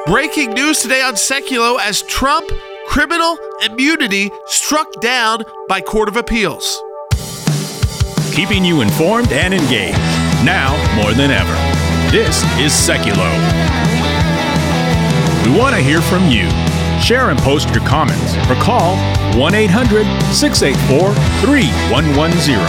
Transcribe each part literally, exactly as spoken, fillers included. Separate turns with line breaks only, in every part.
Breaking news today on Seculo as Trump criminal immunity struck down by Court of Appeals.
Keeping you informed and engaged, now more than ever. This is Seculo. We want to hear from you. Share and post your comments or call one eight hundred six eight four three one one zero.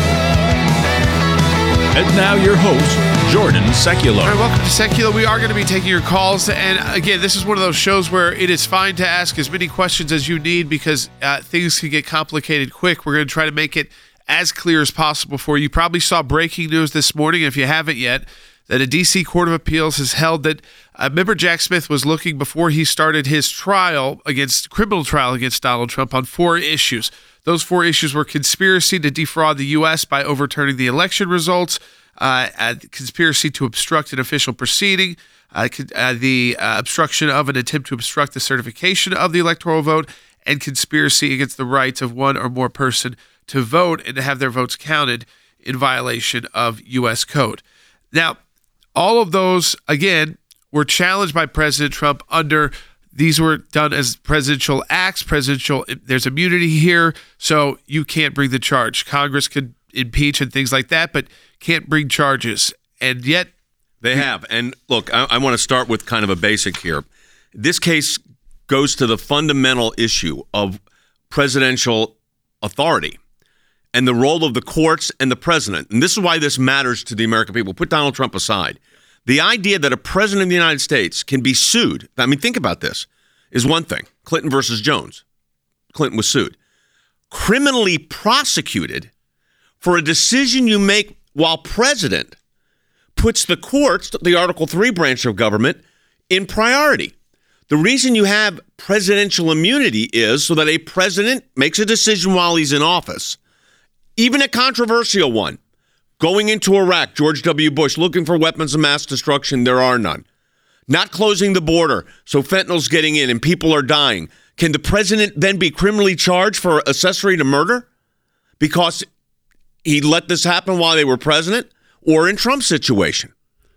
And now your host, Jordan Seculo.
All right, welcome to Seculo. We are going to be taking your calls. And again, this is one of those shows where it is fine to ask as many questions as you need because uh, things can get complicated quick. We're going to try to make it as clear as possible for you. You probably saw breaking news this morning, if you haven't yet, that a D C Court of Appeals has held that uh, member Jack Smith was looking before he started his trial against criminal trial against Donald Trump on four issues. Those four issues were conspiracy to defraud the U S by overturning the election results, uh, uh, conspiracy to obstruct an official proceeding, uh, uh, the uh, obstruction of an attempt to obstruct the certification of the electoral vote, and conspiracy against the rights of one or more person to vote and to have their votes counted in violation of U S code. Now, all of those, again, were challenged by President Trump under, these were done as presidential acts, presidential, there's immunity here, so you can't bring the charge. Congress could impeach and things like that, but can't bring charges. And yet...
They have. And look, I, I want to start with kind of a basic here. This case goes to the fundamental issue of presidential authority and the role of the courts and the president. And this is why this matters to the American people. Put Donald Trump aside. The idea that a president of the United States can be sued, I mean, think about this, is one thing. Clinton versus Jones. Clinton was sued. Criminally prosecuted for a decision you make while president puts the courts, the Article three branch of government, in priority. The reason you have presidential immunity is so that a president makes a decision while he's in office, even a controversial one. Going into Iraq, George W. Bush looking for weapons of mass destruction, there are none. Not closing the border, so fentanyl's getting in and people are dying. Can the president then be criminally charged for accessory to murder because he let this happen while they were president, or in Trump's situation?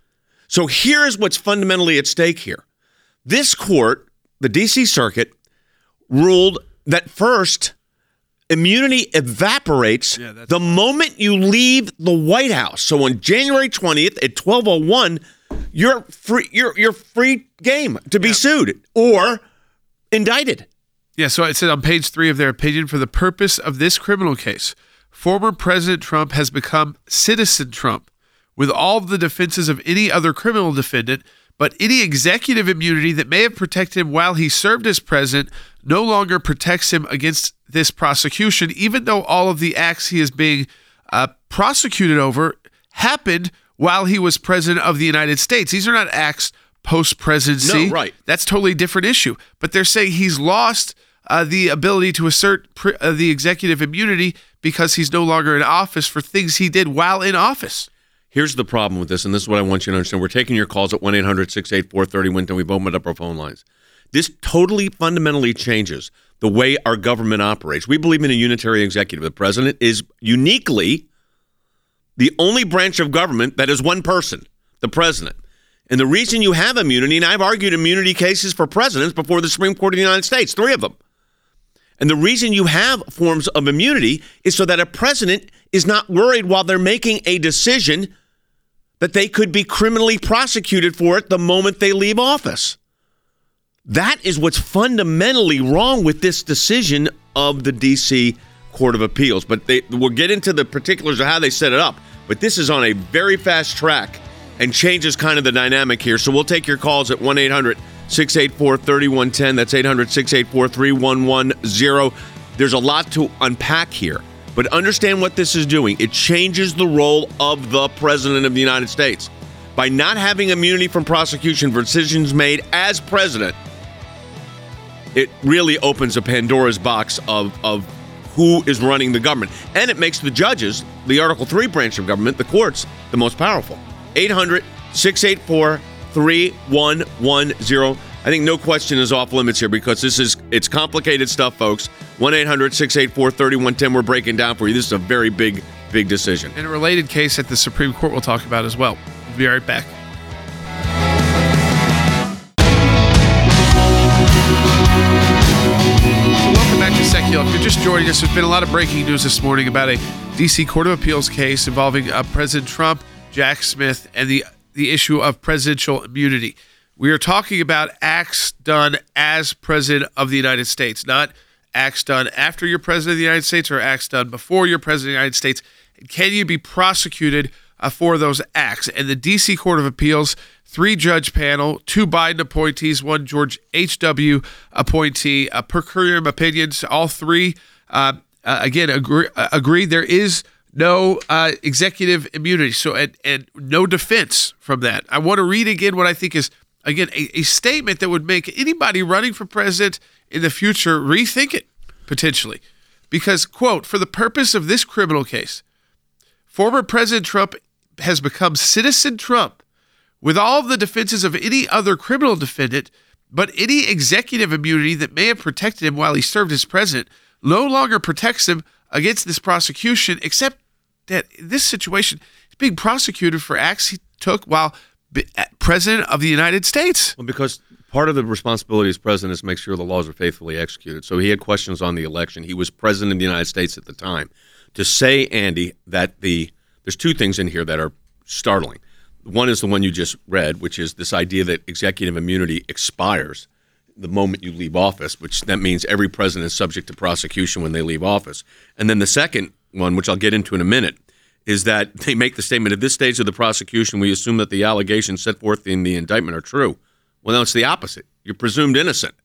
So here's what's fundamentally at stake here. This court, the D C Circuit, ruled that first, immunity evaporates yeah, the moment you leave the White House. So on January twentieth at twelve oh one, you're free. You're you're free game to be yeah. sued or indicted.
Yeah. So it said on page three of their opinion, for the purpose of this criminal case, former President Trump has become Citizen Trump with all of the defenses of any other criminal defendant, but any executive immunity that may have protected him while he served as president no longer protects him against this prosecution, even though all of the acts he is being uh, prosecuted over happened while he was president of the United States. These are not acts post-presidency.
No, right.
That's totally a different issue. But they're saying he's lost uh, the ability to assert pre- uh, the executive immunity because he's no longer in office for things he did while in office.
Here's the problem with this, and this is what I want you to understand. We're taking your calls at one eight hundred six eight four three oh one oh. We've opened up our phone lines. This totally fundamentally changes the way our government operates. We believe in a unitary executive. The president is uniquely the only branch of government that is one person, the president. And the reason you have immunity, and I've argued immunity cases for presidents before the Supreme Court of the United States, three of them. And the reason you have forms of immunity is so that a president is not worried while they're making a decision that they could be criminally prosecuted for it the moment they leave office. That is what's fundamentally wrong with this decision of the D C Court of Appeals. But they, we'll get into the particulars of how they set it up. But this is on a very fast track and changes kind of the dynamic here. So we'll take your calls at one eight hundred six eight four three one one oh. That's eight hundred six eight four three one one oh. There's a lot to unpack here. But understand what this is doing. It changes the role of the President of the United States. By not having immunity from prosecution for decisions made as president, it really opens a Pandora's box of, of who is running the government. And it makes the judges, the Article three branch of government, the courts, the most powerful. eight hundred six eight four three one one oh. I think no question is off limits here because this is, it's complicated stuff, folks. one eight hundred six eight four three one one oh. We're breaking down for you. This is a very big, big decision.
And a related case at the Supreme Court we'll talk about as well. We'll be right back. just joining us, there's been a lot of breaking news this morning about a D C Court of Appeals case involving uh, President Trump, Jack Smith, and the the issue of presidential immunity. We are talking about acts done as President of the United States, not acts done after you're President of the United States or acts done before you're President of the United States. Can you be prosecuted uh, for those acts? And the D C Court of Appeals, three-judge panel, two Biden appointees, one George H W appointee, uh, per curiam opinions, all three, uh, uh, again, agree, uh, agreed there is no uh, executive immunity, so and, and no defense from that. I want to read again what I think is, again, a, a statement that would make anybody running for president in the future rethink it, potentially. Because, quote, for the purpose of this criminal case, former President Trump has become Citizen Trump with all of the defenses of any other criminal defendant, but any executive immunity that may have protected him while he served as president no longer protects him against this prosecution, except that in this situation, he's being prosecuted for acts he took while President of the United States.
Well, because part of the responsibility as president is to make sure the laws are faithfully executed. So he had questions on the election. He was president of the United States at the time. To say, Andy, that the there's two things in here that are startling. One is the one you just read, which is this idea that executive immunity expires the moment you leave office, which that means every president is subject to prosecution when they leave office. And then the second one, which I'll get into in a minute, is that they make the statement, at this stage of the prosecution, we assume that the allegations set forth in the indictment are true. Well, no, it's the opposite. You're presumed innocent.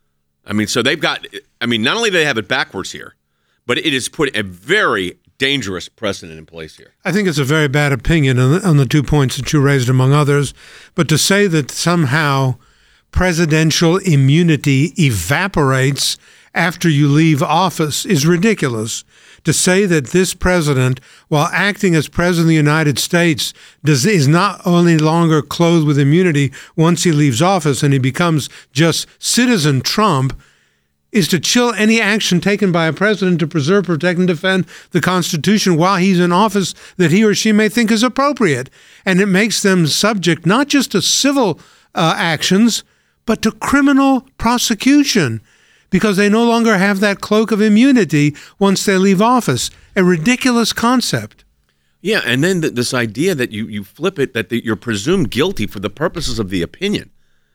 I mean, so they've got, I mean, not only do they have it backwards here, but it has put a very dangerous precedent in place here.
I think it's a very bad opinion on the, on the two points that you raised, among others. But to say that somehow presidential immunity evaporates after you leave office is ridiculous. To say that this president, while acting as president of the United States, does is not only longer clothed with immunity once he leaves office and he becomes just Citizen Trump, is to chill any action taken by a president to preserve, protect, and defend the Constitution while he's in office that he or she may think is appropriate. And it makes them subject not just to civil uh, actions, but to criminal prosecution, because they no longer have that cloak of immunity once they leave office. A ridiculous concept.
Yeah, and then th- this idea that you, you flip it, that the, you're presumed guilty for the purposes of the opinion.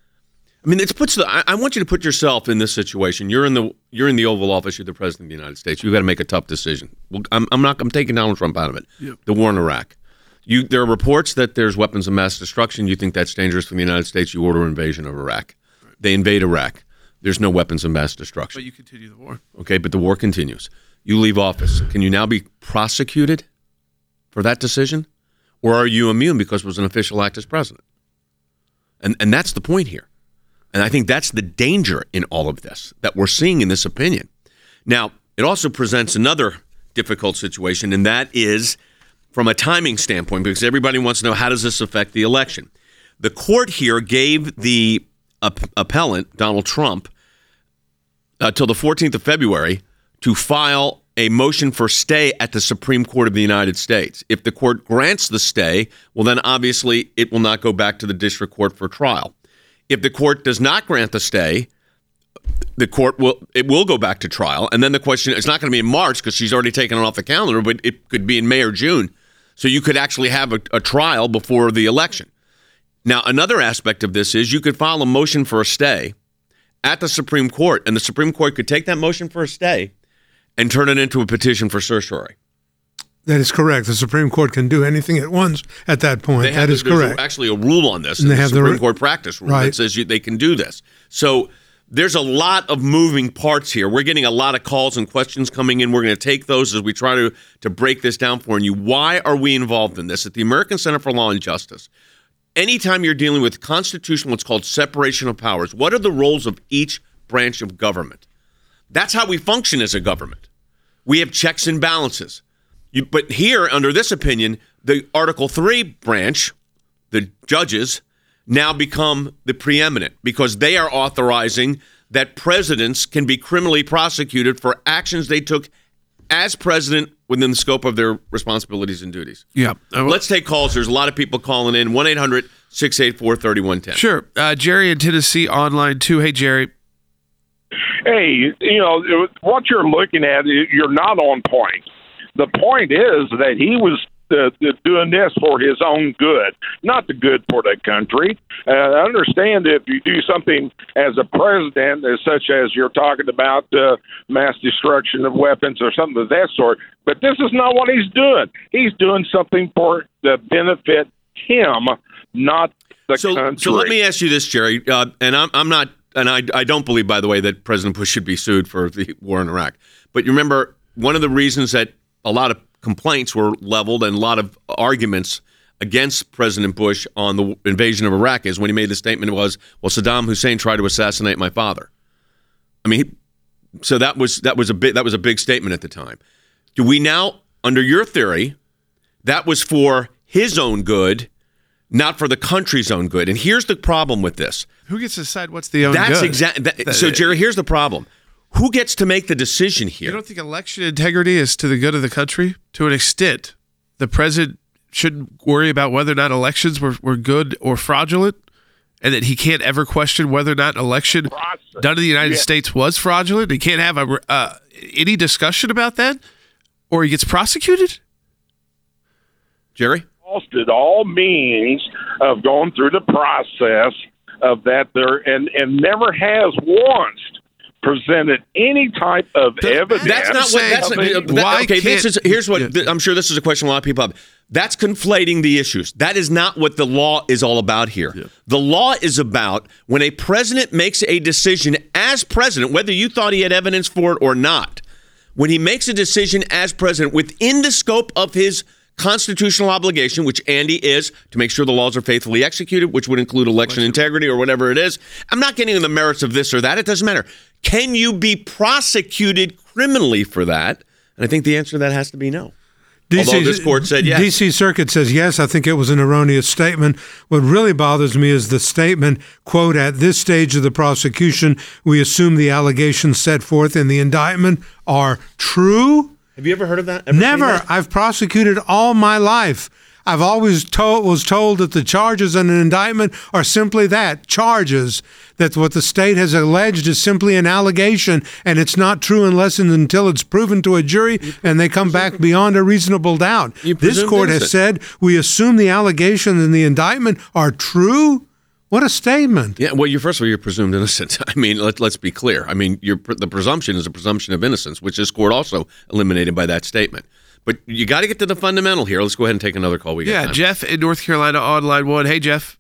I mean, it puts the. I, I want you to put yourself in this situation. You're in the you're in the Oval Office. You're the president of the United States. You've got to make a tough decision. Well, I'm, I'm not. I'm taking Donald Trump out of it. Yep. The war in Iraq. You there are reports that there's weapons of mass destruction. You think that's dangerous for the United States. You order invasion of Iraq. Right. They invade Iraq. There's no weapons of mass destruction.
But you continue the war.
Okay, but the war continues. You leave office. Can you now be prosecuted for that decision, or are you immune because it was an official act as president? And and that's the point here. And I think that's the danger in all of this that we're seeing in this opinion. Now, it also presents another difficult situation, and that is from a timing standpoint, because everybody wants to know, how does this affect the election? The court here gave the app- appellant, Donald Trump, until the fourteenth of February to file a motion for stay at the Supreme Court of the United States. If the court grants the stay, well, then obviously it will not go back to the district court for trial. If the court does not grant the stay, the court will it will go back to trial. And then the question, it's not going to be in March because she's already taken it off the calendar, but it could be in May or June. So you could actually have a, a trial before the election. Now, another aspect of this is you could file a motion for a stay at the Supreme Court, and the Supreme Court could take that motion for a stay and turn it into a petition for certiorari.
That is correct. The Supreme Court can do anything at once at that point.
They have,
that is
there's
correct.
There's actually a rule on this,
and
in
they
the
have
Supreme
the,
Court practice rule
right.
that says you, they can do this. So there's a lot of moving parts here. We're getting a lot of calls and questions coming in. We're going to take those as we try to, to break this down for you. Why are we involved in this? At the American Center for Law and Justice, anytime you're dealing with constitutional, what's called separation of powers, what are the roles of each branch of government? That's how we function as a government. We have checks and balances. You, but here, under this opinion, the Article three branch, the judges, now become the preeminent because they are authorizing that presidents can be criminally prosecuted for actions they took as president within the scope of their responsibilities and duties.
Yeah. Uh,
Let's take calls. There's a lot of people calling in. one eight hundred six eight four three one one zero.
Sure. Uh, Jerry in Tennessee online too. Hey, Jerry.
hey, you know, what you're looking at, you're not on point. The point is that he was uh, doing this for his own good, not the good for the country. Uh, I understand if you do something as a president, as such as you're talking about uh, mass destruction of weapons or something of that sort, but this is not what he's doing. He's doing something for the benefit him, not the
so,
country.
So let me ask you this, Jerry, uh, and I'm, I'm not, and I, I don't believe, by the way, that President Bush should be sued for the war in Iraq. But you remember, one of the reasons that a lot of complaints were leveled and a lot of arguments against President Bush on the invasion of Iraq is when he made the statement was, well, Saddam Hussein tried to assassinate my father. I mean, so that was that was a big that was a big statement at the time. Do we now, under your theory, that was for his own good, not for the country's own good? And here's the problem with this.
Who gets to decide what's the own
That's
good?
exactly that, so, Jerry, here's the problem. Who gets to make the decision here?
You don't think election integrity is to the good of the country? To an extent, the president shouldn't worry about whether or not elections were, were good or fraudulent, and that he can't ever question whether or not an election done in the United yeah. States was fraudulent. He can't have a, uh, any discussion about that, or he gets prosecuted?
Jerry?
Exhausted all means of going through the process of that there, and, and never has once presented any type of evidence.
That's not what. That's not, that, why okay. This is here's what yeah. I'm sure this is a question a lot of people have. That's conflating the issues. That is not what the law is all about here. Yeah. The law is about when a president makes a decision as president, whether you thought he had evidence for it or not. When he makes a decision as president within the scope of his constitutional obligation, which Andy is, to make sure the laws are faithfully executed, which would include election integrity or whatever it is. I'm not getting into the merits of this or that. It doesn't matter. Can you be prosecuted criminally for that? And I think the answer to that has to be no.
D C,
Although this court said yes.
D C Circuit says yes. I think it was an erroneous statement. What really bothers me is the statement, quote, at this stage of the prosecution, we assume the allegations set forth in the indictment are true.
Have you ever heard of that? Ever
Never.
That?
I've prosecuted all my life. I've always told, was told that the charges in an indictment are simply that, charges, that what the state has alleged is simply an allegation, and it's not true unless and until it's proven to a jury and they come back beyond a reasonable doubt. This court has said we assume the allegations in the indictment are true. What a statement.
Yeah, well, you're, first of all, you're presumed innocent. I mean, let, let's be clear. I mean, you're, the presumption is a presumption of innocence, which this court also eliminated by that statement. But you got to get to the fundamental here. Let's go ahead and take another call. We got
yeah,
time. Jeff
in North Carolina on line one. Hey, Jeff.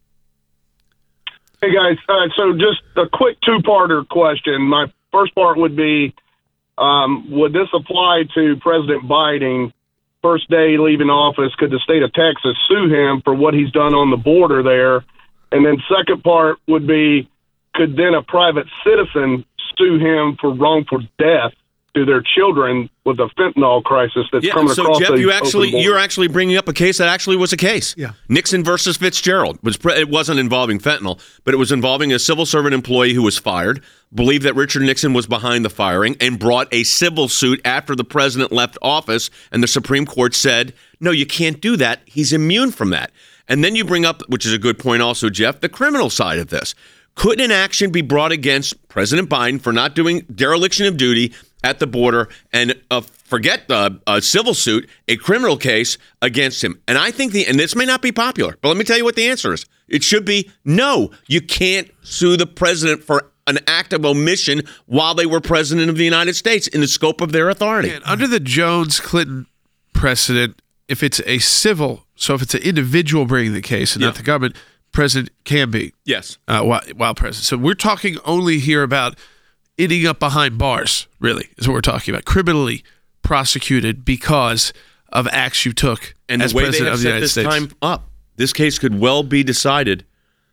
Hey, guys. Uh, so just a quick two-parter question. My first part would be, um, would this apply to President Biden? First day leaving office, could the state of Texas sue him for what he's done on the border there? And then second part would be, could then a private citizen sue him for wrongful death to their children with a fentanyl crisis that's
yeah,
coming
so
across
Jeff,
the
you actually
open
you're actually bringing up a case that actually was a case.
Yeah.
Nixon versus Fitzgerald was it wasn't involving fentanyl, but it was involving a civil servant employee who was fired, believed that Richard Nixon was behind the firing, and brought a civil suit after the president left office, and the Supreme Court said, no, you can't do that. He's immune from that. And then you bring up, which is a good point also, Jeff, the criminal side of this. Could an action be brought against President Biden for not doing dereliction of duty at the border and uh, forget the uh, civil suit, a criminal case against him? And I think the, and this may not be popular, but let me tell you what the answer is. It should be no. You can't sue the president for an act of omission while they were president of the United States in the scope of their authority.
And under the Jones-Clinton precedent, if it's a civil, so if it's an individual bringing the case and
yeah.
not the government, president can be.
Yes.
Uh, while, while president. So we're talking only here about ending up behind bars, really, is what we're talking about. Criminally prosecuted because of acts you took
and
as
the way
president
they have
of the
set
United
this
States.
time up. This case could well be decided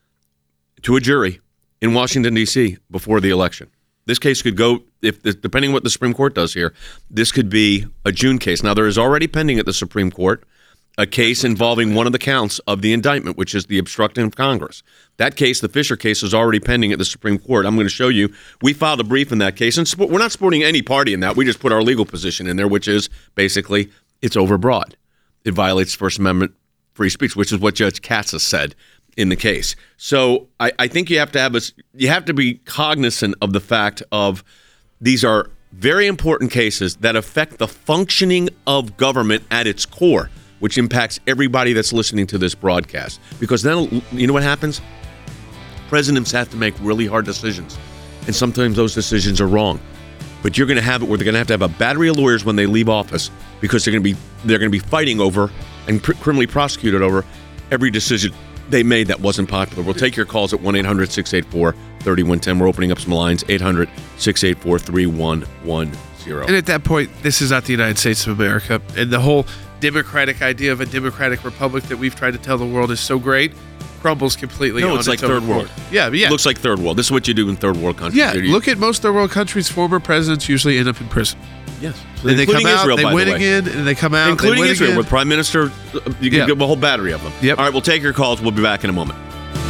to a jury in Washington, D C before the election. This case could go, if depending on what the Supreme Court does here, this could be a June case. Now, there is already pending at the Supreme Court a case involving one of the counts of the indictment, which is the obstructing of Congress. That case, the Fisher case, is already pending at the Supreme Court. I'm going to show you. We filed a brief in that case, and we're not supporting any party in that. We just put our legal position in there, which is basically it's overbroad. It violates First Amendment free speech, which is what Judge Katz has said in the case. So I, I think you have to have a, you have to be cognizant of the fact of These are very important cases that affect the functioning of government at its core, which impacts everybody that's listening to this broadcast. Because then, you know what happens? Presidents have to make really hard decisions, and sometimes those decisions are wrong. But you're going to have it where they're going to have to have a battery of lawyers when they leave office, because they're going to be they're going to be fighting over and pr- criminally prosecuted over every decision they made that wasn't popular. We'll take your calls at one eight hundred six eight four three one one zero. We're opening up some lines, eight hundred six eight four three one one zero.
And at that point, this is not the United States of America. And the whole democratic idea of a democratic republic that we've tried to tell the world is so great crumbles completely.
No,
on
it's like
own
third world.
accord. Yeah, but yeah.
It looks like third world. This is what you do in third world countries.
Yeah,
You-
look at most third world countries. Former presidents usually end up in prison.
Yes.
And they come
Including
out,
Israel,
they
by
win
the way.
again, and they come out,
Including
they win
Israel,
again.
with Prime Minister, you can
Yeah.
give a whole battery of them.
Yep.
All right, we'll take your calls. We'll be back in a moment.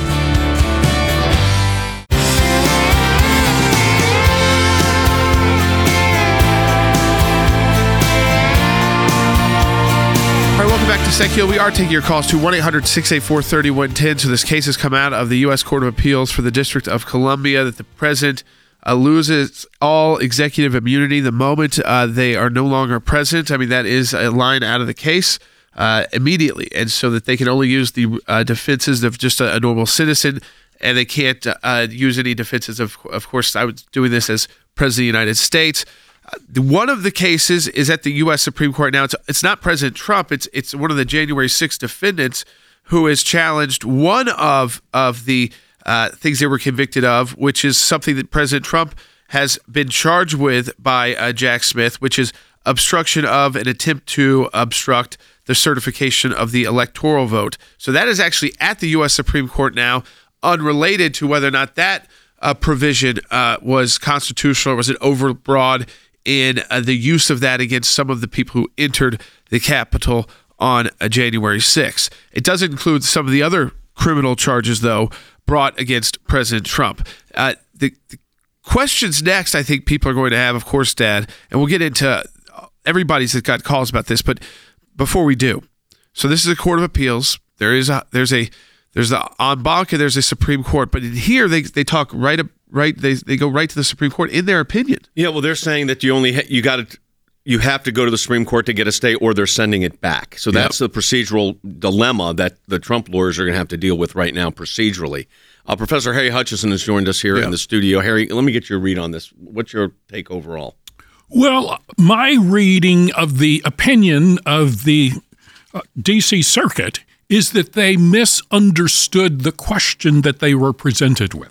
All right, welcome back to Secular. We are taking your calls to one eight hundred six eight four three one one zero. So this case has come out of the U S Court of Appeals for the District of Columbia that the president uh, loses all executive immunity the moment uh, they are no longer president. I mean, that is a line out of the case uh, immediately. And so that they can only use the uh, defenses of just a, a normal citizen, and they can't uh, use any defenses of, of course, I was doing this as president of the United States. Uh, one of the cases is at the U S Supreme Court now. It's it's not President Trump. It's it's one of the January sixth defendants who has challenged one of of the uh, things they were convicted of, which is something that President Trump has been charged with by uh, Jack Smith, which is obstruction of an attempt to obstruct the certification of the electoral vote. So that is actually at the U S Supreme Court now, unrelated to whether or not that uh, provision uh, was constitutional or was it overbroad in uh, the use of that against some of the people who entered the Capitol on uh, January sixth. It does include some of the other criminal charges, though, brought against President Trump. Uh, the, the questions next, I think people are going to have, of course, Dad, and we'll get into everybody's that got calls about this, but before we do, so this is a court of appeals. There is a there's a there's the en banc and there's a Supreme Court, but in here they they talk right up. Right, they they go right to the Supreme Court in their opinion.
Yeah, well, they're saying that you only ha- you got to you have to go to the Supreme Court to get a stay, or they're sending it back. So that's yep. the procedural dilemma that the Trump lawyers are going to have to deal with right now procedurally. Uh, Professor Harry Hutchison has joined us here yep. in the studio. Harry, let me get your read on this. What's your take overall?
Well, my reading of the opinion of the uh, D C Circuit is that they misunderstood the question that they were presented with.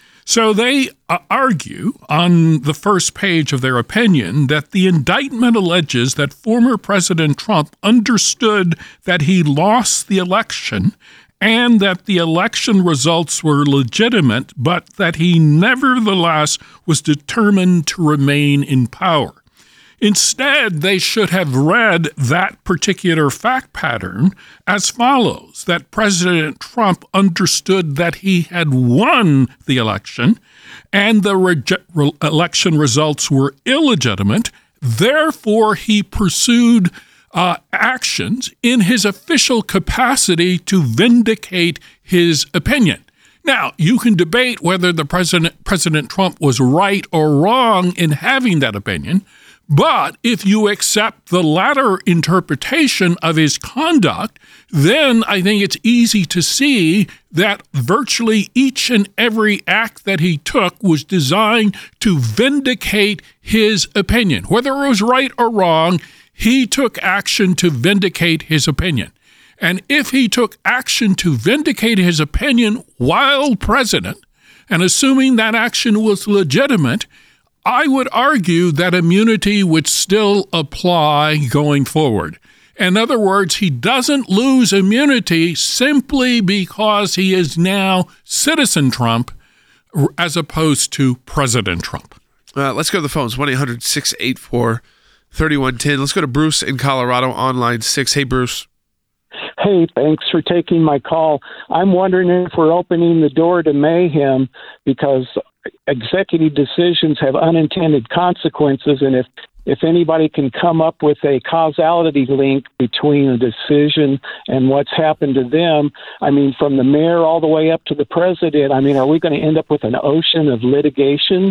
So they uh, argue on the first page of their opinion that the indictment alleges that former President Trump understood that he lost the election and that the election results were legitimate, but that he nevertheless was determined to remain in power. Instead, they should have read that particular fact pattern as follows, that President Trump understood that he had won the election and the rege- re- election results were illegitimate. Therefore, he pursued uh, actions in his official capacity to vindicate his opinion. Now, you can debate whether the president, President Trump was right or wrong in having that opinion, but if you accept the latter interpretation of his conduct, then I think it's easy to see that virtually each and every act that he took was designed to vindicate his opinion. Whether it was right or wrong, he took action to vindicate his opinion. And if he took action to vindicate his opinion while president, and assuming that action was legitimate, I would argue that immunity would still apply going forward. In other words, he doesn't lose immunity simply because he is now Citizen Trump as opposed to President Trump.
Uh, let's go to the phones, one eight hundred six eight four three one one zero. Let's go to Bruce in Colorado on line six. Hey, Bruce.
Hey, thanks for taking my call. I'm wondering if we're opening the door to mayhem because executive decisions have unintended consequences, and if if anybody can come up with a causality link between a decision and what's happened to them, I mean, from the mayor all the way up to the president, I mean, are we going to end up with an ocean of litigation?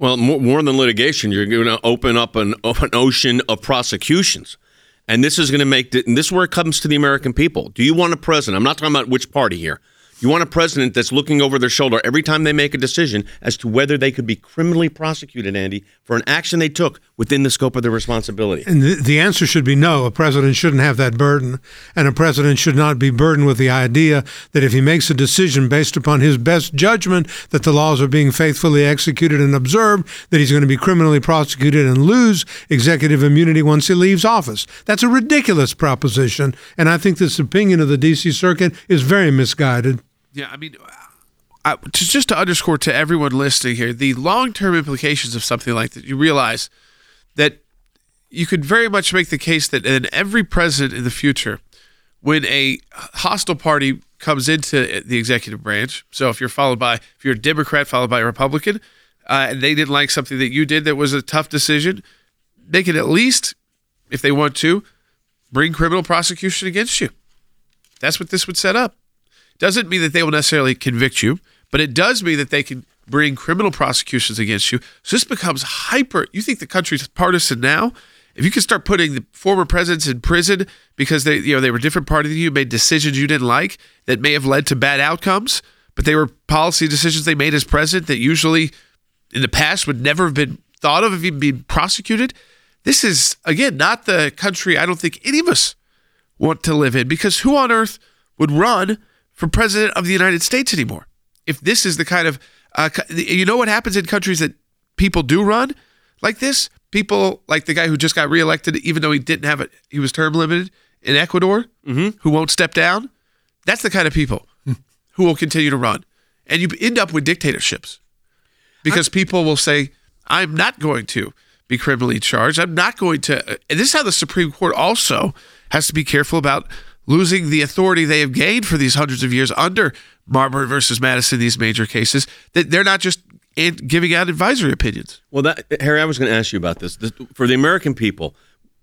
Well, more, more than litigation, you're going to open up an, an ocean of prosecutions. And this is going to make, the, and this is where it comes to the American people. Do you want a president? I'm not talking about which party here. You want a president that's looking over their shoulder every time they make a decision as to whether they could be criminally prosecuted, Andy, for an action they took within the scope of their responsibility.
And the, the answer should be no. A president shouldn't have that burden. And a president should not be burdened with the idea that if he makes a decision based upon his best judgment that the laws are being faithfully executed and observed, that he's going to be criminally prosecuted and lose executive immunity once he leaves office. That's a ridiculous proposition. And I think this opinion of the D C Circuit is very misguided.
Yeah, I mean, I, to, just to underscore to everyone listening here, the long-term implications of something like that, you realize that you could very much make the case that in every president in the future, when a hostile party comes into the executive branch, so if you're followed by, if you're a Democrat followed by a Republican, uh, and they didn't like something that you did that was a tough decision, they could at least, if they want to, bring criminal prosecution against you. That's what this would set up. Doesn't mean that they will necessarily convict you, but it does mean that they can bring criminal prosecutions against you. So this becomes hyper. You think the country's partisan now? If you can start putting the former presidents in prison because they, you know, they were different party than you, made decisions you didn't like that may have led to bad outcomes, but they were policy decisions they made as president that usually in the past would never have been thought of if even being prosecuted. This is, again, not the country I don't think any of us want to live in, because who on earth would run for president of the United States anymore? If this is the kind of, uh, you know what happens in countries that people do run like this? People like the guy who just got reelected, even though he didn't have it, he was term limited in Ecuador, mm-hmm. who won't step down. That's the kind of people who will continue to run. And you end up with dictatorships because I, people will say, I'm not going to be criminally charged. I'm not going to. And this is how the Supreme Court also has to be careful about losing the authority they have gained for these hundreds of years under Marbury versus Madison, these major cases, that they're not just giving out advisory opinions.
Well, that, Harry, I was going to ask you about this. this. For the American people,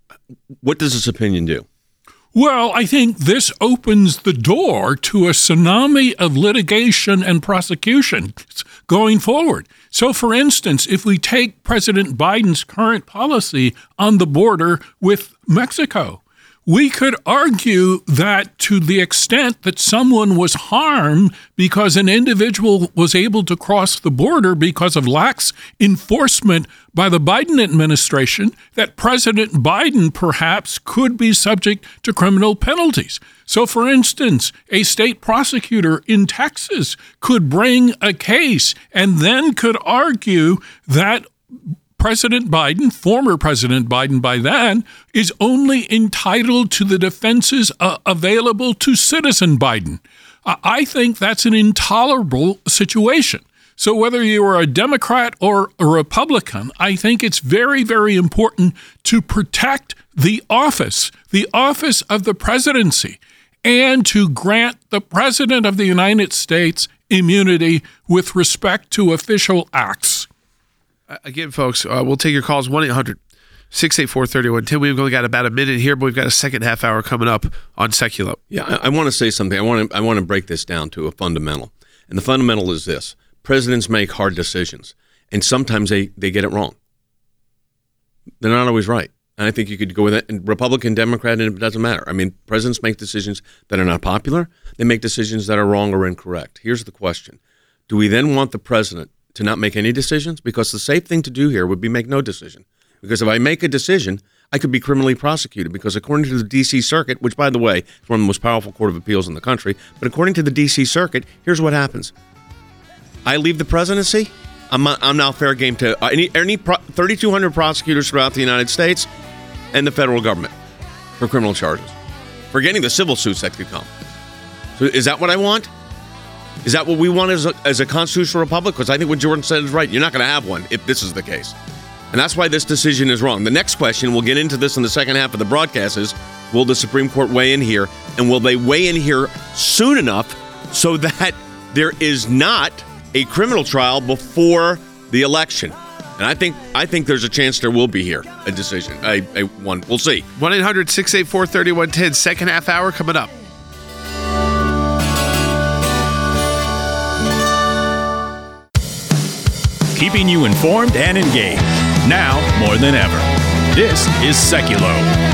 what does this opinion do?
Well, I think this opens the door to a tsunami of litigation and prosecution going forward. So, for instance, if we take President Biden's current policy on the border with Mexico, we could argue that to the extent that someone was harmed because an individual was able to cross the border because of lax enforcement by the Biden administration, that President Biden perhaps could be subject to criminal penalties. So, for instance, a state prosecutor in Texas could bring a case and then could argue that President Biden, former President Biden by then, is only entitled to the defenses uh, available to citizen Biden. Uh, I think that's an intolerable situation. So whether you are a Democrat or a Republican, I think it's very, very important to protect the office, the office of the presidency, and to grant the President of the United States immunity with respect to official acts.
Again, folks, uh, we'll take your calls, one eight hundred six eight four three one one zero. We've only got about a minute here, but we've got a second half hour coming up on Seculo.
Yeah, I, I want to say something. I want to I want to break this down to a fundamental. And the fundamental is this. Presidents make hard decisions, and sometimes they, they get it wrong. They're not always right. And I think you could go with it. And Republican, Democrat, and it doesn't matter. I mean, presidents make decisions that are not popular. They make decisions that are wrong or incorrect. Here's the question. Do we then want the president to not make any decisions? Because the safe thing to do here would be make no decision. Because if I make a decision, I could be criminally prosecuted. Because according to the D C Circuit, which, by the way, is one of the most powerful court of appeals in the country, but according to the D C Circuit, here's what happens. I leave the presidency, I'm, I'm now fair game to uh, any, any pro- thirty-two hundred prosecutors throughout the United States and the federal government for criminal charges, forgetting the civil suits that could come. So is that what I want? Is that what we want as a, as a constitutional republic? Because I think what Jordan said is right. You're not going to have one if this is the case. And that's why this decision is wrong. The next question, we'll get into this in the second half of the broadcast, is will the Supreme Court weigh in here? And will they weigh in here soon enough so that there is not a criminal trial before the election? And I think I think there's a chance there will be here a decision, a, a one. We'll see.
one eight hundred six eight four three one one zero, second half hour coming up.
keeping you informed and engaged. Now more than ever. This is Seculo.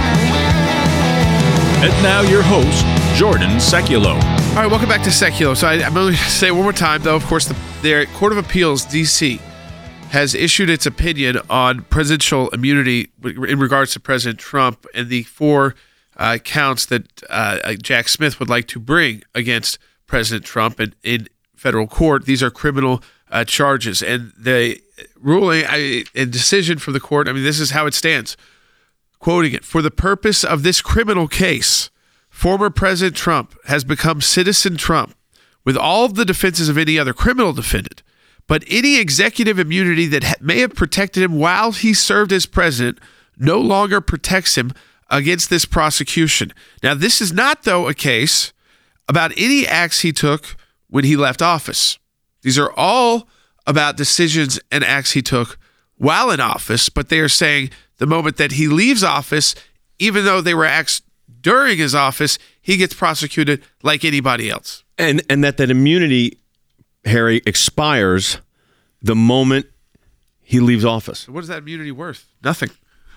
And now your host, Jordan Seculo.
All right, welcome back to Seculo. So I, I'm going to say it one more time, though. Of course, the, the Court of Appeals, D C, has issued its opinion on presidential immunity in regards to President Trump and the four uh, counts that uh, Jack Smith would like to bring against President Trump in, in federal court. These are criminal uh, charges. And the ruling I, and decision from the court, I mean, this is how it stands. Quoting it, for the purpose of this criminal case, former President Trump has become Citizen Trump with all of the defenses of any other criminal defendant. But any executive immunity that ha- may have protected him while he served as president no longer protects him against this prosecution. Now, this is not, though, a case about any acts he took when he left office. These are all about decisions and acts he took while in office, but they are saying the moment that he leaves office, even though they were acts during his office, he gets prosecuted like anybody else.
And and that that immunity, Harry, expires the moment he leaves office.
What is that immunity worth? Nothing.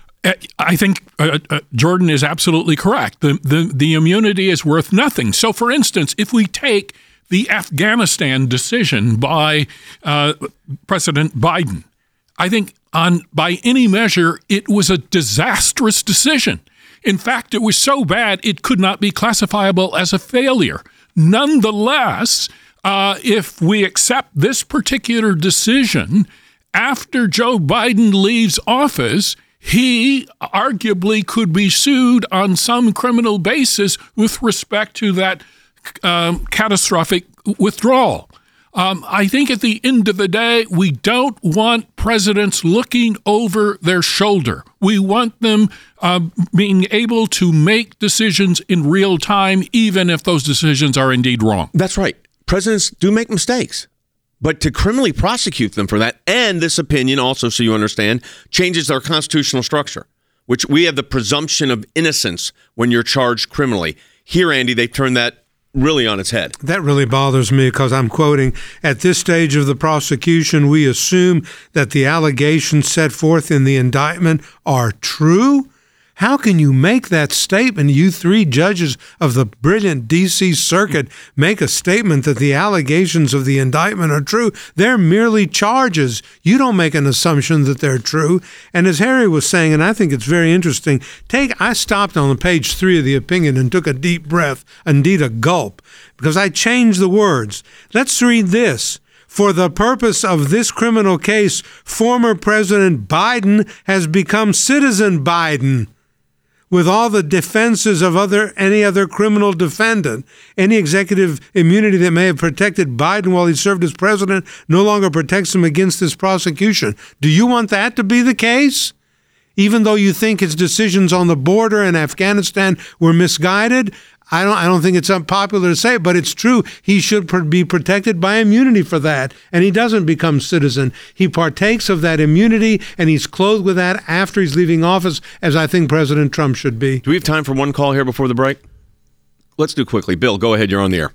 I think uh, uh, Jordan is absolutely correct. The, the the immunity is worth nothing. So, for instance, if we take the Afghanistan decision by uh, President Biden, I think on by any measure, it was a disastrous decision. In fact, it was so bad it could not be classifiable as a failure. Nonetheless, uh, if we accept this particular decision, after Joe Biden leaves office, he arguably could be sued on some criminal basis with respect to that um, catastrophic withdrawal. Um, I think at the end of the day, we don't want presidents looking over their shoulder. We want them uh, being able to make decisions in real time, even if those decisions are indeed wrong.
That's right. Presidents do make mistakes. But to criminally prosecute them for that, and this opinion also, so you understand, changes our constitutional structure, which we have the presumption of innocence when you're charged criminally. Here, Andy, they turned that really on its head.
That really bothers me because I'm quoting, at this stage of the prosecution, we assume that the allegations set forth in the indictment are true. How can you make that statement? You three judges of the brilliant D C Circuit make a statement that the allegations of the indictment are true. They're merely charges. You don't make an assumption that they're true. And as Harry was saying, and I think it's very interesting, take I stopped on page three of the opinion and took a deep breath, indeed a gulp, because I changed the words. Let's read this. For the purpose of this criminal case, former President Biden has become Citizen Biden, with all the defenses of other any other criminal defendant. Any executive immunity that may have protected Biden while he served as president no longer protects him against this prosecution. Do you want that to be the case? Even though you think his decisions on the border in Afghanistan were misguided, I don't I don't think it's unpopular to say it, but it's true. He should pr- be protected by immunity for that, and he doesn't become citizen. He partakes of that immunity, and he's clothed with that after he's leaving office, as I think President Trump should be.
Do we have time for one call here before the break? Let's do quickly. Bill, go ahead. You're on the air.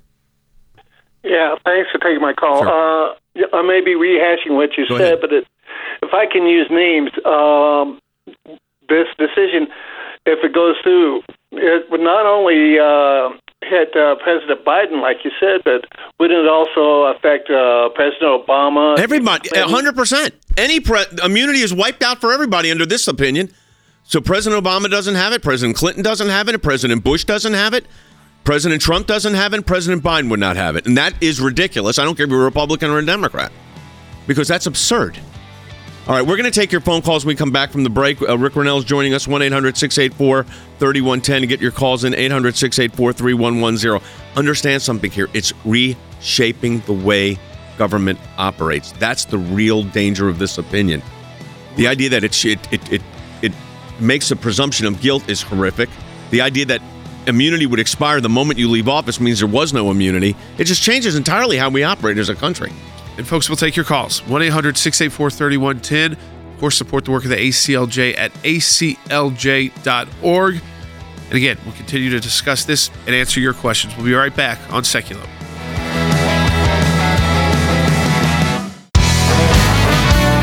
Yeah, thanks for taking my call.
Sure.
Uh, I may be rehashing what you
go
said,
ahead.
but it, if I can use names, um, this decision, if it goes through, it would not only uh, hit uh, President Biden, like you said, but wouldn't it also affect uh, President Obama?
Everybody, one hundred percent. Any pre- immunity is wiped out for everybody under this opinion. So President Obama doesn't have it, President Clinton doesn't have it, President Bush doesn't have it, President Trump doesn't have it, and President Biden would not have it. And that is ridiculous. I don't care if you're a Republican or a Democrat, because that's absurd. All right, we're going to take your phone calls when we come back from the break. Uh, Rick Rennell is joining us, one eight hundred six eight four three one one zero to get your calls in, eight hundred six eight four three one one zero. Understand something here. It's reshaping the way government operates. That's the real danger of this opinion. The idea that it it it it, it makes a presumption of guilt is horrific. The idea that immunity would expire the moment you leave office means there was no immunity. It just changes entirely how we operate as a country.
And folks, we'll take your calls. one eight hundred six eight four three one one zero. Of course, support the work of the A C L J at A C L J dot org. And again, we'll continue to discuss this and answer your questions. We'll be right back on Seculo.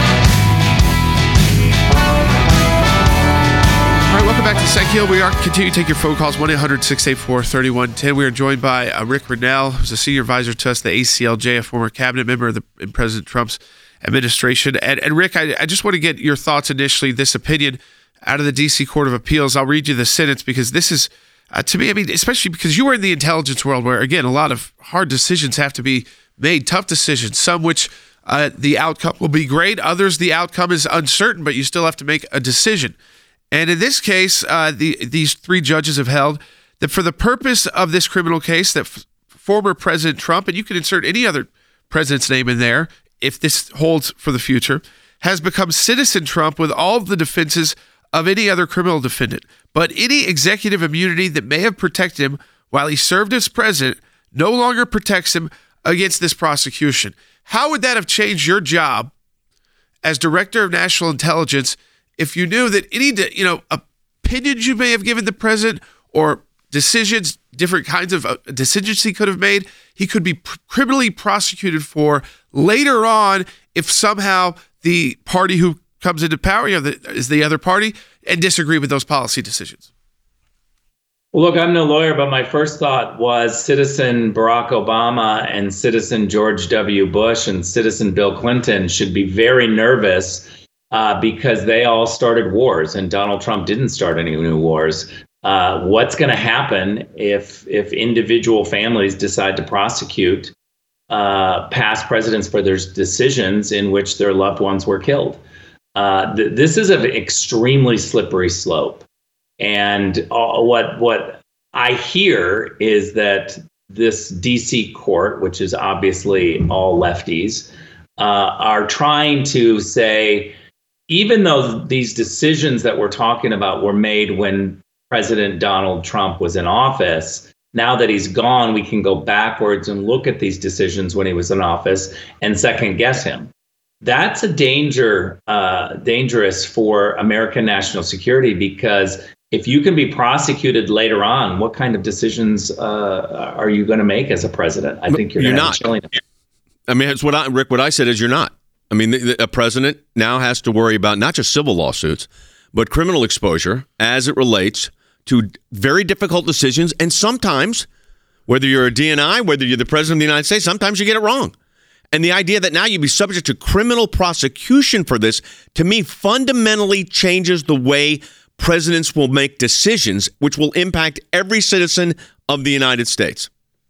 Secchio, we are continuing to take your phone calls, one eight hundred six eight four three one one zero. We are joined by uh, Rick Grenell, who's a senior advisor to us, the A C L J, a former cabinet member of the, in President Trump's administration. And, and Rick, I, I just want to get your thoughts initially, this opinion out of the D C Court of Appeals. I'll read you the sentence because this is, uh, to me, I mean, especially because you were in the intelligence world where, again, a lot of hard decisions have to be made, tough decisions, some which uh, the outcome will be great, others the outcome is uncertain, but you still have to make a decision. And in this case, uh, the, these three judges have held that for the purpose of this criminal case, that f- former President Trump, and you can insert any other president's name in there if this holds for the future, has become citizen Trump with all of the defenses of any other criminal defendant. But any executive immunity that may have protected him while he served as president no longer protects him against this prosecution. How would that have changed your job as Director of National Intelligence if you knew that any, you know, opinions you may have given the president or decisions, different kinds of decisions he could have made, he could be pr- criminally prosecuted for later on if somehow the party who comes into power, you know, the, is the other party, and disagree with those policy decisions?
Well, look, I'm no lawyer, but my first thought was citizen Barack Obama and citizen George W. Bush and citizen Bill Clinton should be very nervous Uh, because they all started wars and Donald Trump didn't start any new wars. Uh, what's going to happen if if individual families decide to prosecute uh, past presidents for their decisions in which their loved ones were killed? Uh, th- this is an extremely slippery slope. And uh, what what I hear is that this D C court, which is obviously all lefties, uh, are trying to say, even though these decisions that we're talking about were made when President Donald Trump was in office, now that he's gone, we can go backwards and look at these decisions when he was in office and second guess him. That's a danger, uh, dangerous for American national security, because if you can be prosecuted later on, what kind of decisions uh, are you going to make as a president? I think you're,
you're
not.
Chilling. I mean, it's what I, Rick, what I said is you're not. I mean, the, the, a president now has to worry about not just civil lawsuits, but criminal exposure as it relates to very difficult decisions. And sometimes, whether you're a D N I, whether you're the president of the United States, sometimes you get it wrong. And the idea that now you'd be subject to criminal prosecution for this, to me, fundamentally changes the way presidents will make decisions, which will impact every citizen of the United States.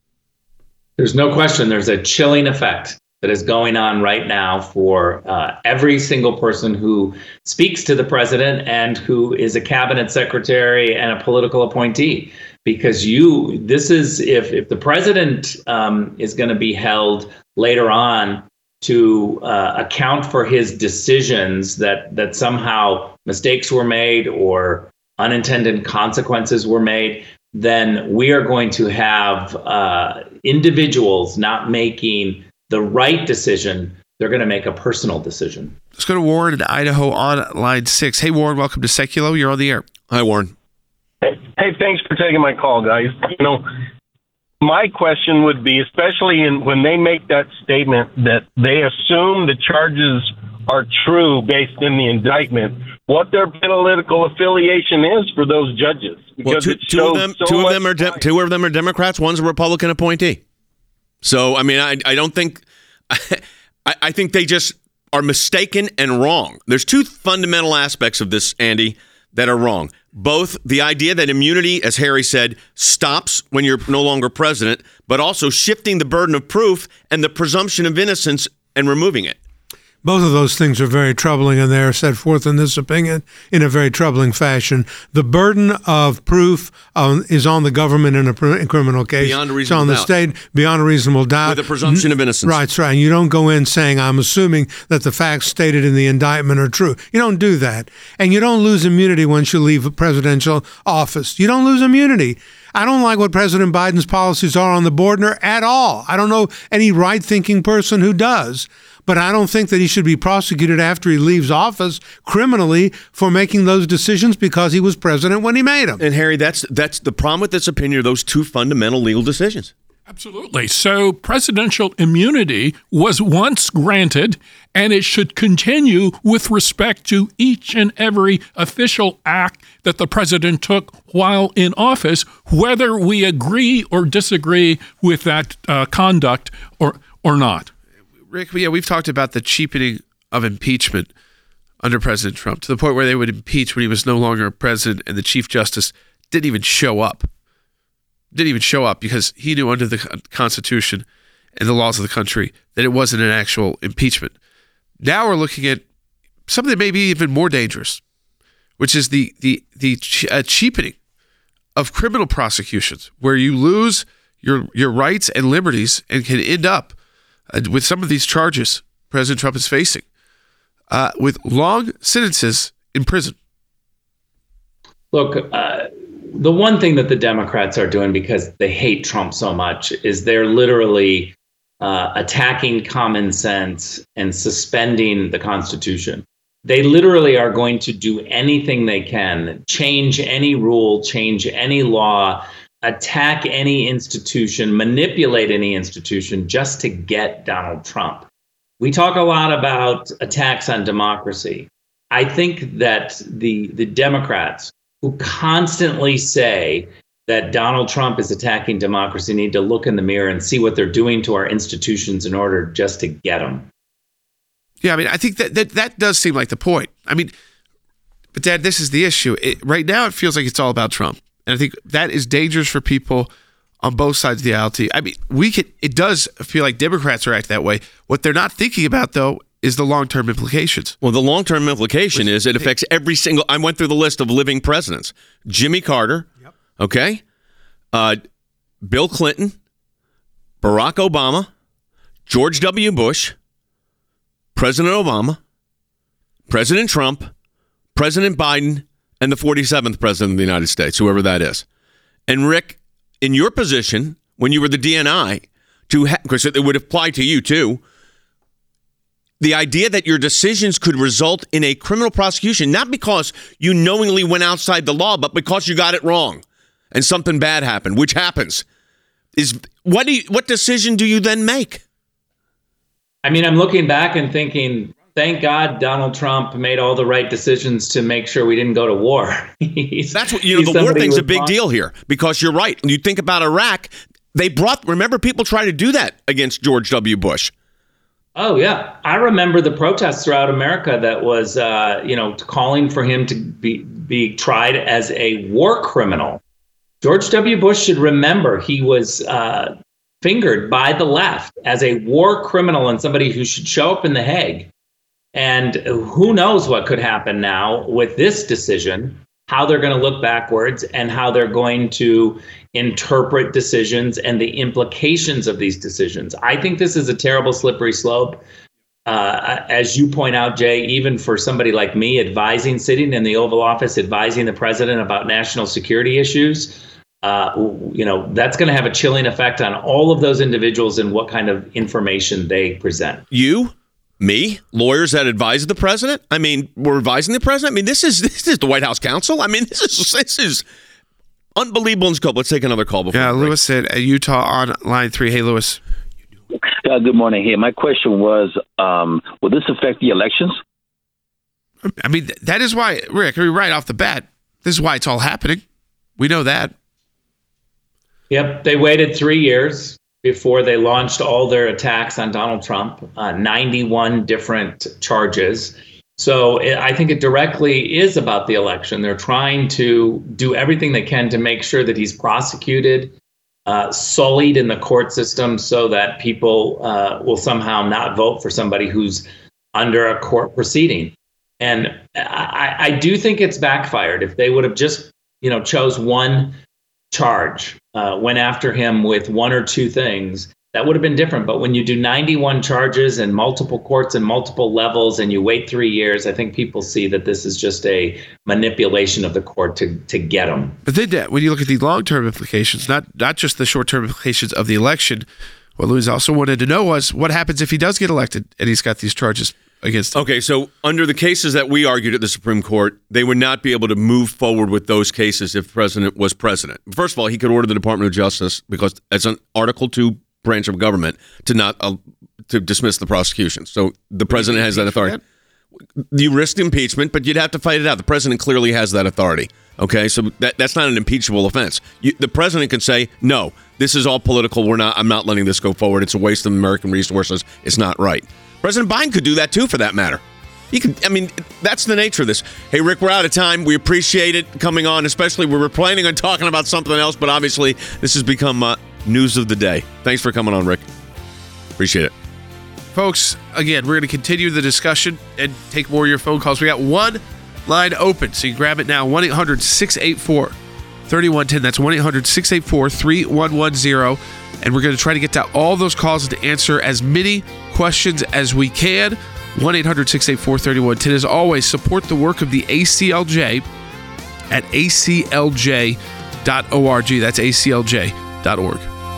There's no question there's a chilling effect that is going on right now for uh, every single person who speaks to the president and who is a cabinet secretary and a political appointee. Because you, this is, if, if the president um, is going to be held later on to uh, account for his decisions that, that somehow mistakes were made or unintended consequences were made, then we are going to have uh, individuals not making the right decision. They're going to make a personal decision.
Let's go to Warren in Idaho on line six. Hey, Warren, welcome to Seculo. You're on the air.
Hi, Warren.
Hey, hey, thanks for taking my call, guys. You know, my question would be, especially in when they make that statement that they assume the charges are true based in the indictment, what their political affiliation is for those judges.
Well, two, two of them, so two of them are de- two of them are Democrats. One's a Republican appointee. So, I mean, I I don't think I, I think they just are mistaken and wrong. There's two fundamental aspects of this, Andy, that are wrong. Both the idea that immunity, as Harry said, stops when you're no longer president, but also shifting the burden of proof and the presumption of innocence and removing it.
Both of those things are very troubling, and they are set forth in this opinion in a very troubling fashion. The burden of proof um, is on the government in a pr- criminal case.
Beyond a reasonable
It's on the
doubt.
state beyond a reasonable doubt.
With a presumption of innocence.
Right, that's right. And you don't go in saying, I'm assuming that the facts stated in the indictment are true. You don't do that. And you don't lose immunity once you leave a presidential office. You don't lose immunity. I don't like what President Biden's policies are on the border at all. I don't know any right-thinking person who does. But I don't think that he should be prosecuted after he leaves office criminally for making those decisions because he was president when he made them.
And Harry, that's that's the problem with this opinion are those two fundamental legal decisions.
Absolutely. So presidential immunity was once granted, and it should continue with respect to each and every official act that the president took while in office, whether we agree or disagree with that uh, conduct or or not.
Rick, yeah, we've talked about the cheapening of impeachment under President Trump to the point where they would impeach when he was no longer president and the Chief Justice didn't even show up. Didn't even show up because he knew under the Constitution and the laws of the country that it wasn't an actual impeachment. Now we're looking at something maybe even more dangerous, which is the the the uh, cheapening of criminal prosecutions, where you lose your your rights and liberties and can end up uh, with some of these charges President Trump is facing uh, with long sentences in prison.
Look, uh, the one thing that the Democrats are doing because they hate Trump so much is they're literally uh, attacking common sense and suspending the Constitution. They literally are going to do anything they can, change any rule, change any law, attack any institution, manipulate any institution just to get Donald Trump. We talk a lot about attacks on democracy. I think that the the Democrats who constantly say that Donald Trump is attacking democracy need to look in the mirror and see what they're doing to our institutions in order just to get them.
Yeah, I mean, I think that that, that does seem like the point. I mean, but Dad, this is the issue. It, right now, it feels like it's all about Trump. And I think that is dangerous for people on both sides of the aisle. I mean, we could, it does feel like Democrats are acting that way. What they're not thinking about, though, is the long-term implications.
Well, the long-term implication Which, is it affects every single, I went through the list of living presidents. Jimmy Carter, yep. okay, uh, Bill Clinton, Barack Obama, George W. Bush, President Obama, President Trump, President Biden, and the forty-seventh president of the United States, whoever that is. And Rick, in your position, when you were the D N I, to ha- because it would apply to you too, the idea that your decisions could result in a criminal prosecution, not because you knowingly went outside the law, but because you got it wrong and something bad happened, which happens, is what do you, what decision do you then make?
I mean, I'm looking back and thinking, thank God Donald Trump made all the right decisions to make sure we didn't go to war.
That's what, you know, the war thing's a big wrong. deal here, because you're right. When you think about Iraq, they brought, remember, people tried to do that against George W. Bush.
Oh, yeah. I remember the protests throughout America that was, uh, you know, calling for him to be, be tried as a war criminal. George W. Bush should remember he was uh, fingered by the left as a war criminal and somebody who should show up in The Hague. And who knows what could happen now with this decision, how they're going to look backwards and how they're going to interpret decisions and the implications of these decisions. I think this is a terrible slippery slope. Uh, as you point out, Jay, even for somebody like me advising, sitting in the Oval Office, advising the president about national security issues, uh, you know, that's going to have a chilling effect on all of those individuals and what kind of information they present.
You? Me, lawyers that advise the president. I mean, we're advising the president. I mean, this is this is the White House counsel. I mean, this is this is unbelievable in scope. Let's take another call before.
Yeah, Lewis said uh, Utah on line three. Hey, Lewis.
Uh, good morning. Hey, my question was, um, will this affect the elections?
I mean, that is why, Rick. I mean, right off the bat, this is why it's all happening. We know that.
Yep, they waited three years. Before they launched all their attacks on Donald Trump, uh, ninety-one different charges. So it, I think it directly is about the election. They're trying to do everything they can to make sure that he's prosecuted, uh, sullied in the court system so that people uh, will somehow not vote for somebody who's under a court proceeding. And I, I do think it's backfired. If they would have just, you know, chose one charge, uh, went after him with one or two things, that would have been different. But when you do ninety-one charges in multiple courts and multiple levels and you wait three years, I think people see that this is just a manipulation of the court to to get him.
But then uh, when you look at the long-term implications, not not just the short-term implications of the election, what Louis also wanted to know was what happens if he does get elected and he's got these charges against him.
Okay, so under the cases that we argued at the Supreme Court, they would not be able to move forward with those cases if the president was president. First of all, he could order the Department of Justice, because as an Article two branch of government, to not uh, to dismiss the prosecution. So the president has that authority. You risk impeachment, but you'd have to fight it out. The president clearly has that authority. Okay, so that, that's not an impeachable offense. You, the president can say, no, this is all political. We're not. I'm not letting this go forward. It's a waste of American resources. It's not right. President Biden could do that too, for that matter. He can. I mean, that's the nature of this. Hey, Rick, we're out of time. We appreciate it coming on, especially we were planning on talking about something else, but obviously this has become uh, news of the day. Thanks for coming on, Rick. Appreciate it.
Folks, again, we're going to continue the discussion and take more of your phone calls. We got one line open, so you can grab it now. one eight hundred six eight four three one one zero. That's one eight hundred six eight four three one one zero. And we're going to try to get to all those calls and to answer as many questions as we can. one eight hundred six eight four three one one zero. As always, support the work of the A C L J at A C L J dot org. That's A C L J dot org.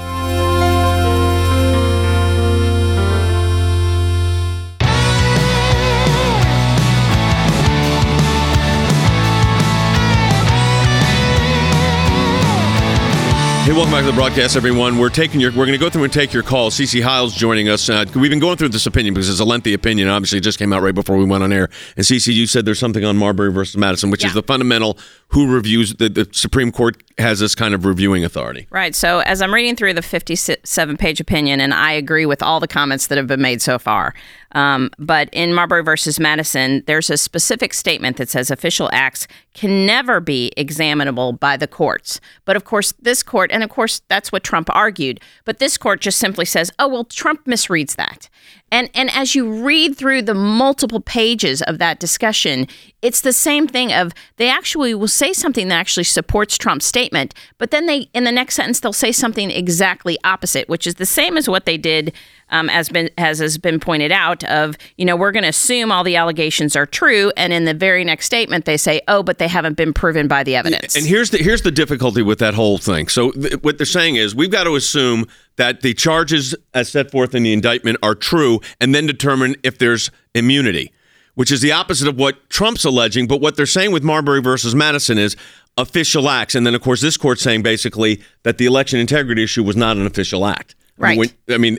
Hey, welcome back to the broadcast, everyone. We're taking your. We're going to go through and take your calls. Cece Hiles joining us. Uh, we've been going through this opinion because it's a lengthy opinion. Obviously, it just came out right before we went on air. And Cece, you said there's something on Marbury versus Madison, which
yeah.
is the fundamental who reviews. The, the Supreme Court has this kind of reviewing authority.
Right. So as I'm reading through the fifty-seven page opinion, and I agree with all the comments that have been made so far. Um, but in Marbury versus Madison, there's a specific statement that says official acts can never be examinable by the courts. But of course, this court, and of course, that's what Trump argued. But this court just simply says, oh, well, Trump misreads that. And and as you read through the multiple pages of that discussion, it's the same thing of they actually will say something that actually supports Trump's statement, but then they in the next sentence they'll say something exactly opposite, which is the same as what they did, um, as been as has been pointed out. Of you know we're going to assume all the allegations are true, and in the very next statement they say, oh, but they haven't been proven by the evidence.
And here's the here's the difficulty with that whole thing. So th- what they're saying is we've got to assume that the charges as set forth in the indictment are true, and then determine if there's immunity, which is the opposite of what Trump's alleging. But what they're saying with Marbury versus Madison is official acts. And then, of course, this court's saying basically that the election integrity issue was not an official act.
Right.
I mean, when, I mean,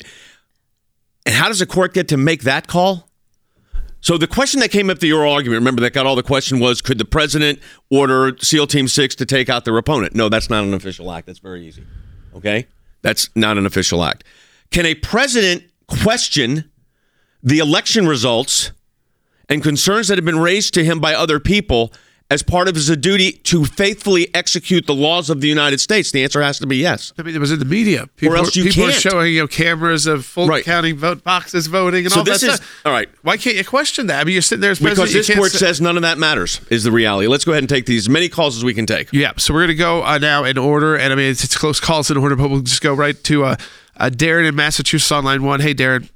and how does a court get to make that call? So the question that came up to your argument, remember that got all the question was, could the president order SEAL Team six to take out their opponent? No, that's not an official act. That's very easy. Okay? That's not an official act. Can a president question the election results and concerns that have been raised to him by other people as part of his duty to faithfully execute the laws of the United States? The answer has to be yes.
I mean, it was in the media. People,
or else you
people
can't.
are showing you know cameras of full
right.
counting vote boxes voting and
so
all
this
that
is,
stuff.
All right.
Why can't you question that? I mean, you're sitting there as president.
Because this
you can't
court
say-
says none of that matters is the reality. Let's go ahead and take these as many calls as we can take.
Yeah, so we're going to go uh, now in order. And I mean, it's, it's close calls in order, but we'll just go right to uh, uh, Darren in Massachusetts on line one. Hey, Darren.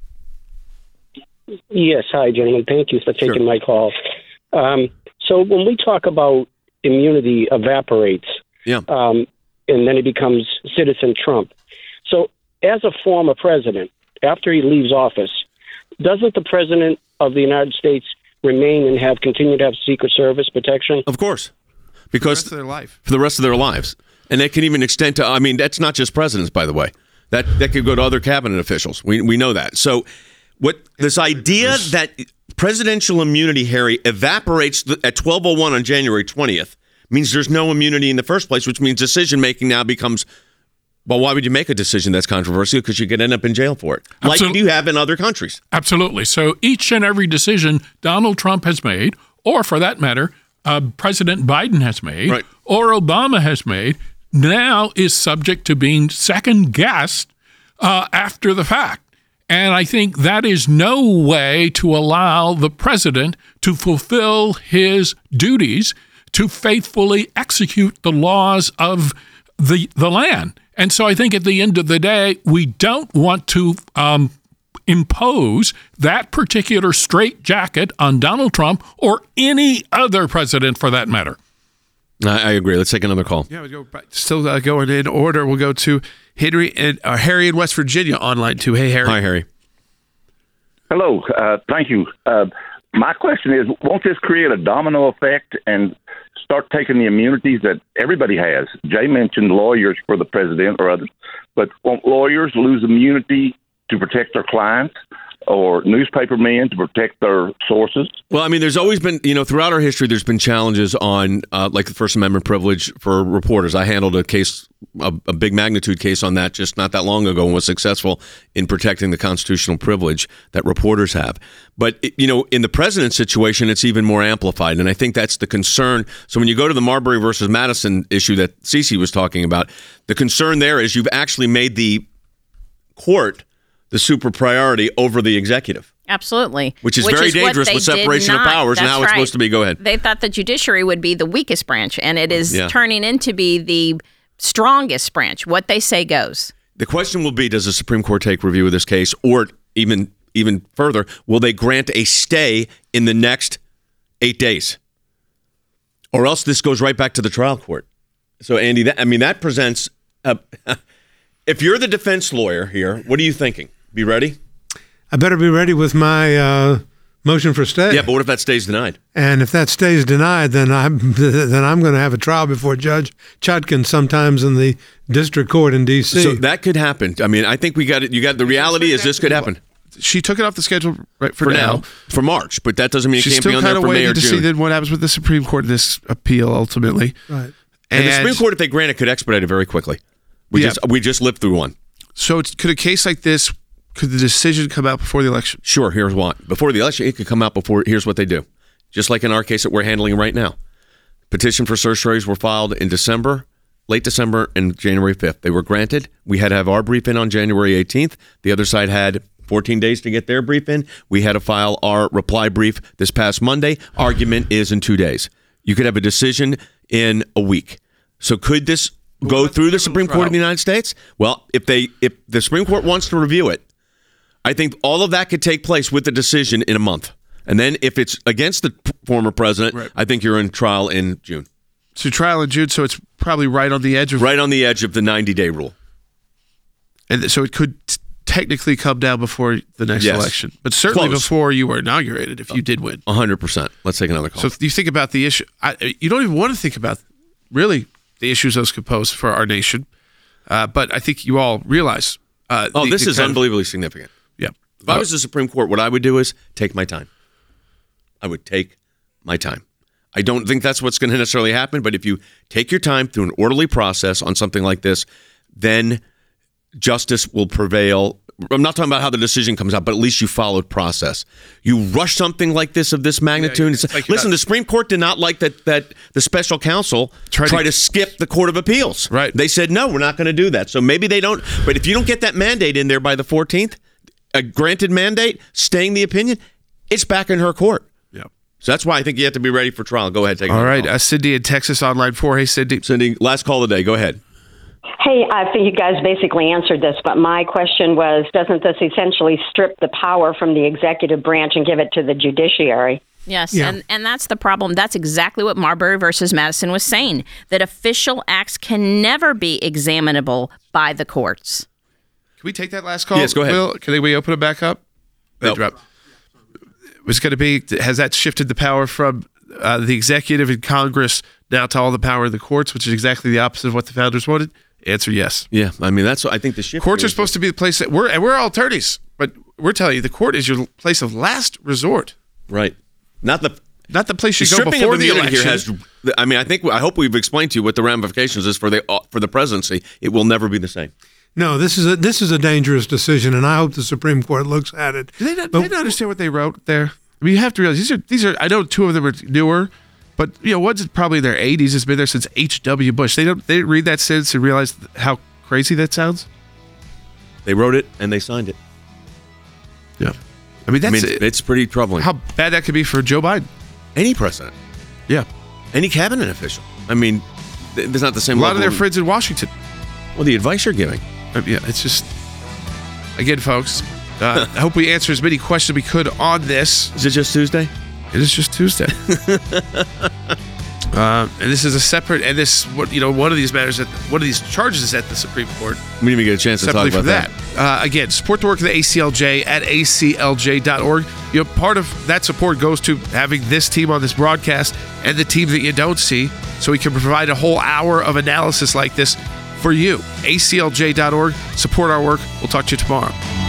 Yes. Hi, gentlemen. Thank you for taking
Sure.
my call. Um, so when we talk about immunity evaporates,
Yeah.
um, and then it becomes Citizen Trump. So as a former president, after he leaves office, doesn't the president of the United States remain and have continue to have Secret Service protection?
Of course. Because
For the rest of their life.
For the rest of their lives. And that can even extend to, I mean, that's not just presidents, by the way. That that could go to other cabinet officials. We we know that. So what this idea that presidential immunity, Harry, evaporates at twelve oh one on January twentieth means there's no immunity in the first place, which means decision-making now becomes, well, why would you make a decision that's controversial? Because you could end up in jail for it, like
Absolutely.
you have in other countries.
Absolutely. So each and every decision Donald Trump has made, or for that matter, uh, President Biden has made,
Right.
or Obama has made, now is subject to being second-guessed uh, after the fact. And I think that is no way to allow the president to fulfill his duties to faithfully execute the laws of the the land. And so I think at the end of the day, we don't want to um, impose that particular straitjacket on Donald Trump or any other president for that matter.
I, I agree. Let's take another call.
Yeah, we go right- still uh, going in order. We'll go to Henry and uh, Harry in West Virginia on line two. Hey, Harry.
Hi, Harry.
Hello. Uh, thank you. Uh, my question is, won't this create a domino effect and start taking the immunities that everybody has? Jay mentioned lawyers for the president or others, but won't lawyers lose immunity to protect their clients, or newspaper men to protect their sources?
Well, I mean, there's always been, you know, throughout our history, there's been challenges on, uh, like the First Amendment privilege for reporters. I handled a case, a, a big magnitude case on that just not that long ago, and was successful in protecting the constitutional privilege that reporters have. But, you know, in the president's situation, it's even more amplified, and I think that's the concern. So when you go to the Marbury versus Madison issue that Cece was talking about, the concern there is you've actually made the court the super priority over the executive.
Absolutely.
Which is Which very is dangerous with separation of powers
That's
and how
right.
it's supposed to be. Go ahead.
They thought the judiciary would be the weakest branch, and it is
Yeah.
turning into be the strongest branch. What they say goes.
The question will be, does the Supreme Court take review of this case, or even even further, will they grant a stay in the next eight days? Or else this goes right back to the trial court. So, Andy, that, I mean, that presents... A, if you're the defense lawyer here, what are you thinking? Be ready?
I better be ready with my uh, motion for stay.
Yeah, but what if that stays denied?
And if that stays denied, then I'm then I'm going to have a trial before Judge Chutkan sometimes in the district court in D C.
So that could happen. I mean, I think we got it. You got the reality is this could happen.
She took it off the schedule right for,
For
now.
now, for March, but that doesn't mean it
She's
can't
still
be on
kind
there
of
for May
waiting
or
to
June.
see then what happens with the Supreme Court in this appeal ultimately.
Right.
And, the Supreme Court, if they grant it, could expedite it very quickly. We
Yeah.
just we just lived through one.
So it's, could a case like this, could the decision come out before the election?
Sure, here's why. Before the election, it could come out before, here's what they do. Just like in our case that we're handling right now. Petition for certiorari's were filed in December, late December, and January fifth. They were granted. We had to have our brief in on January eighteenth. The other side had fourteen days to get their brief in. We had to file our reply brief this past Monday. Argument is in two days. You could have a decision in a week. So could this go through the Supreme Court of the United States? Well, if they if the Supreme Court wants to review it, I think all of that could take place with the decision in a month. And then if it's against the p- former president,
Right.
I think you're in trial in June.
So trial in June, so it's probably right on the edge of...
Right on the edge of the ninety-day rule.
And so it could t- technically come down before the next
Yes.
election. But certainly
Close.
before you were inaugurated, if you did win.
one hundred percent. Let's take another call.
So if you think about the issue, I, you don't even want to think about, really, the issues those could pose for our nation. Uh, but I think you all realize... Uh,
oh,
the-
this
the
is
kind of-
unbelievably significant.
Yeah.
If I was the Supreme Court, what I would do is take my time. I would take my time. I don't think that's what's going to necessarily happen, but if you take your time through an orderly process on something like this, then justice will prevail. I'm not talking about how the decision comes out, but at least you followed process. You rush something like this of this magnitude.
Yeah,
It's-
it's like you're
listen,
not-
the Supreme Court did not like that that the special counsel
Try
try
to-
to, skip the Court of Appeals.
Right.
They said, no, we're not going to do that. So maybe they don't. But if you don't get that mandate in there by the fourteenth, a granted mandate, staying the opinion, it's back in her court.
Yeah.
So that's why I think you have to be ready for trial. Go ahead, take it.
All right. Uh, Cindy in Texas on line four. Hey, Cindy.
Cindy, last call of the day. Go ahead.
Hey, I think you guys basically answered this, but my question was, doesn't this essentially strip the power from the executive branch and give it to the judiciary?
Yes,
Yeah.
and, and that's the problem. That's exactly what Marbury versus Madison was saying, that official acts can never be examinable by the courts.
Can we take that last call?
Yes, go ahead.
Will, can we open it back up?
No.
Drop. Was going to be, has that shifted the power from uh, the executive and Congress now to all the power of the courts, which is exactly the opposite of what the founders wanted? Answer yes.
Yeah, I mean, that's, I think the shift.
Courts
here
are
is-
supposed to be the place that we're, and we're all attorneys, but we're telling you the court is your place of last resort.
Right. Not the
Not the place you
the
go
stripping
before
of
the
immunity
election.
here has. I mean, I think I hope we've explained to you what the ramifications is for the uh, for the presidency. It will never be the same.
No, this is a this is a dangerous decision, and I hope the Supreme Court looks at it.
Do they not, do they not understand what they wrote there? I mean, you have to realize these are these are. I know two of them are newer, but you know, one's probably in their eighties. Has been there since H W Bush. They don't. They didn't read that sentence and realize how crazy that sounds.
They wrote it and they signed it.
Yeah, I mean that's
I mean, it's pretty troubling.
how bad that could be for Joe Biden.
Any president,
Yeah,
any cabinet official. I mean, th- there's not the same.
a lot
level
of their friends in Washington.
Well, the advice you're giving.
Uh, yeah, it's just again, folks. Uh, I hope we answer as many questions we could on this.
Is it just Tuesday?
It is just Tuesday. Uh, and this is a separate, and this, what you know, one of these matters, at one of these charges is at the Supreme Court.
We didn't even get a chance to talk
Separately
about
from
that.
that. Uh, again, support the work of the A C L J at A C L J dot org. You know, part of that support goes to having this team on this broadcast and the team that you don't see, so we can provide a whole hour of analysis like this for you. A C L J dot org. Support our work. We'll talk to you tomorrow.